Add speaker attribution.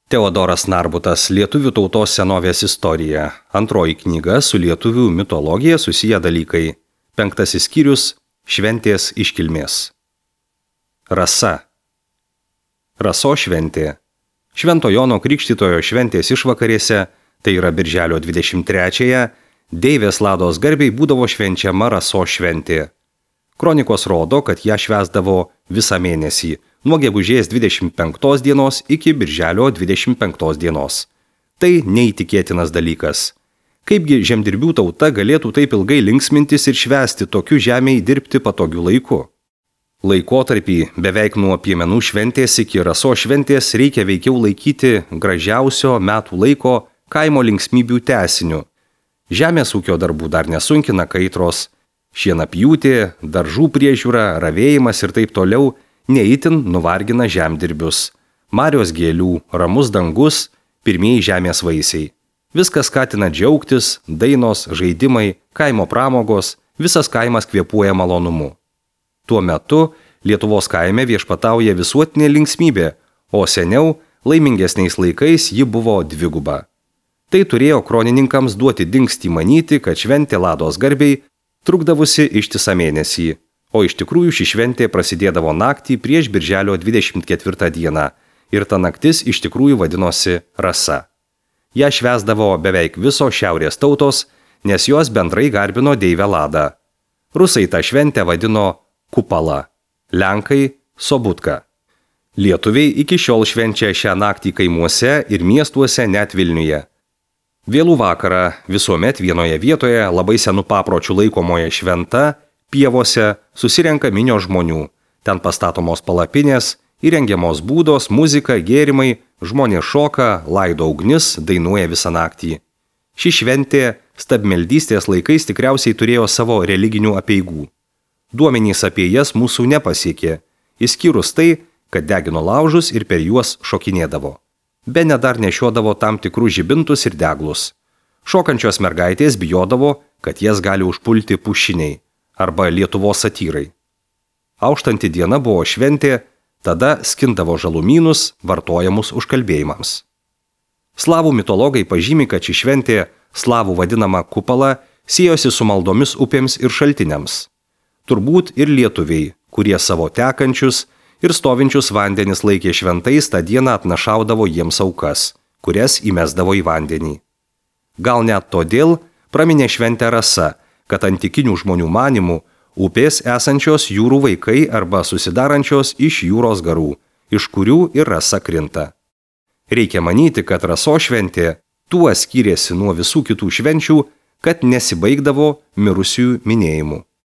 Speaker 1: Teodoras Narbutas Lietuvių tautos senovės istorija. Antroji knyga su lietuvių mitologija susiję dalykai. 5 skyrius – šventės iškilmės. Rasa. Raso šventė. Švento Jono Krikštytojo šventės išvakarėse, tai yra birželio 23-ąją, deivės Lados garbei būdavo švenčiama Raso šventė. Kronikos rodo, kad ją švęsdavo visą mėnesį, nuo gegužės 25 dienos iki birželio 25 dienos. Tai neįtikėtinas dalykas. Kaipgi žemdirbių tauta galėtų taip ilgai linksmintis ir švęsti tokiu žemėj dirbti patogiu laiku? Laikotarpį beveik nuo piemenų šventės iki Raso šventės reikia veikiau laikyti gražiausio metų laiko kaimo linksmybių tęsiniu. Žemės ūkio darbų dar nesunkina kaitros, šienapjūtė, daržų priežiūra, ravėjimas ir taip toliau neįtin nuvargina žemdirbius. Marios gėlių, ramus dangus, pirmieji žemės vaisiai. Viskas skatina džiaugtis, dainos, žaidimai, kaimo pramogos, visas kaimas kvėpuoja malonumu. Tuo metu Lietuvos kaime viešpatauja visuotinė linksmybė, o seniau, laimingesniais laikais, ji buvo dviguba. Tai turėjo kronininkams duoti dingstį manyti, kad šventė Lados garbei trukdavusi ištisą mėnesį, o iš tikrųjų ši šventė prasidėdavo naktį prieš birželio 24 dieną ir ta naktis iš tikrųjų vadinosi Rasa. Ją švęsdavo beveik visos šiaurės tautos, nes jos bendrai garbino deivę Ladą. Rusai tą šventę vadino Kupala, lenkai Sobutka. Lietuviai iki šiol švenčia šią naktį kaimuose ir miestuose, net Vilniuje. Vėlų vakarą visuomet vienoje vietoje, labai senų papročių laikomoje šventa, pievose susirenka minios žmonių. Ten pastatomos palapinės, įrengiamos būdos, muzika, gėrimai, žmonės šoka, laido ugnis, dainuoja visą naktį. Ši šventė stabmeldystės laikais tikriausiai turėjo savo religinių apeigų. Duomenys apie jas mūsų nepasiekė, išskyrus tai, kad degino laužus ir per juos šokinėdavo. Bene dar nešiodavo tam tikrus žibintus ir deglus. Šokančios mergaitės bijodavo, kad jas gali užpulti pušiniai arba Lietuvos satyrai. Auštanti diena buvo šventė, tada skindavo žalumynus, vartojamus užkalbėjimams. Slavų mitologai pažymi, kad ši šventė, slavų vadinama Kupala, siejosi su maldomis upėms ir šaltiniams. Turbūt ir lietuviai, kurie savo tekančius ir stovinčius vandenis laikė šventais, tą dieną atnašaudavo jiems aukas, kurias įmesdavo į vandenį. Gal net todėl praminė šventę Rasa, kad antikinių žmonių manimų upės esančios jūrų vaikai arba susidarančios iš jūros garų, iš kurių ir Rasa krinta. Reikia manyti, kad Raso šventė tuo skyrėsi nuo visų kitų švenčių, kad nesibaigdavo mirusiųjų minėjimu.